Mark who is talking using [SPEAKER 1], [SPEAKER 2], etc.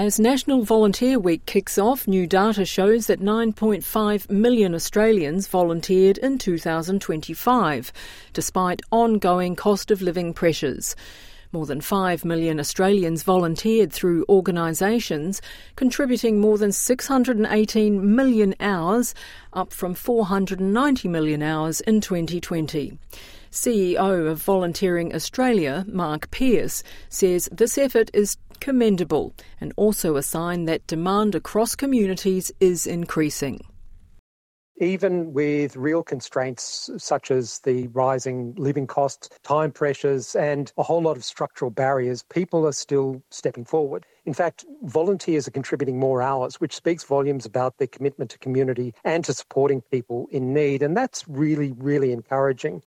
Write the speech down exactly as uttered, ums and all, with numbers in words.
[SPEAKER 1] As National Volunteer Week kicks off, new data shows that nine point five million Australians volunteered in two thousand twenty-five, despite ongoing cost of living pressures. More than five million Australians volunteered through organisations, contributing more than six hundred eighteen million hours, up from four hundred ninety million hours in twenty twenty. C E O of Volunteering Australia, Mark Pearce, says this effort is commendable and also a sign that demand across communities is increasing.
[SPEAKER 2] Even with real constraints such as the rising living costs, time pressures and a whole lot of structural barriers, people are still stepping forward. In fact, volunteers are contributing more hours, which speaks volumes about their commitment to community and to supporting people in need. And that's really, really encouraging.